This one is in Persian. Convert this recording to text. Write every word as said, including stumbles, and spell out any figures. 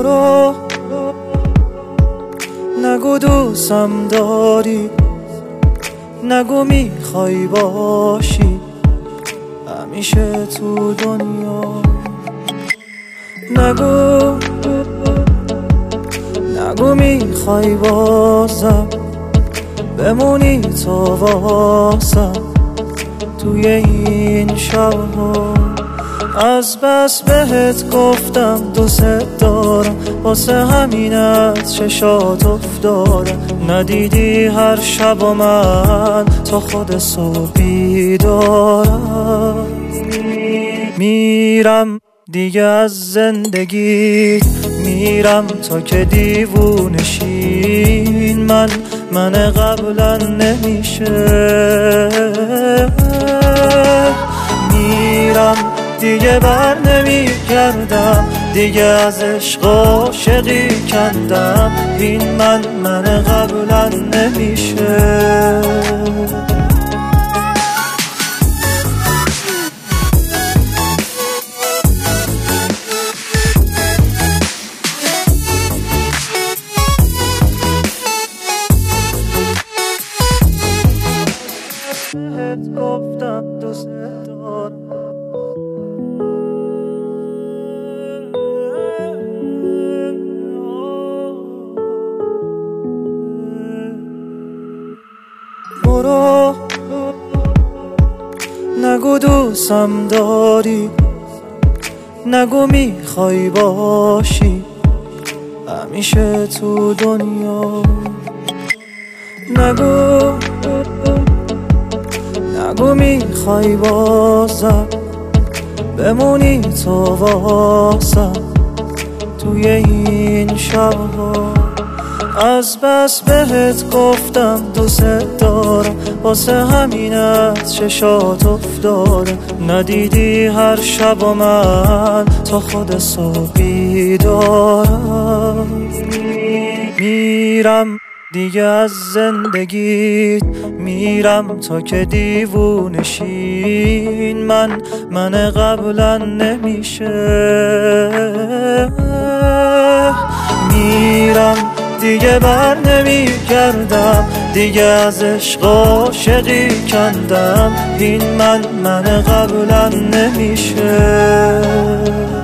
برو نگو دوستم داری، نگو میخوای باشی همیشه تو دنیا، نگو نگو میخوای بازم بمونی تو واسم توی این شبها. از بس بهت گفتم دوست دارم، واسه همین از چشات افتادم. ندیدی هر شب و من تا خود صبح بیدارم. میرم دیگه از زندگی، میرم تا که دیوونشین من من قبلا نمیشه. میرم دیگه بر نمیگردم، دیگه از عشق عاشقی کندم. این من من قبلا نمیشه. بهت گفتم دوست دارم. برو نگو دوستم داری، نگو میخوای باشی همیشه تو دنیا، نگو نگو میخوای بازم بمونی تو واسم توی این شبها. از بس بهت گفتم دوست دارم، واسه همین از چشات افتادم. ندیدی هر شب و من تا خود صبح بیدارم. میرم دیگه از زندگی، میرم تا که دیوونشین من من قبلا نمیشه. میرم دیگه بر نمیگردم، دیگه از عشق عاشقی کندم. این من من قبلا نمیشه.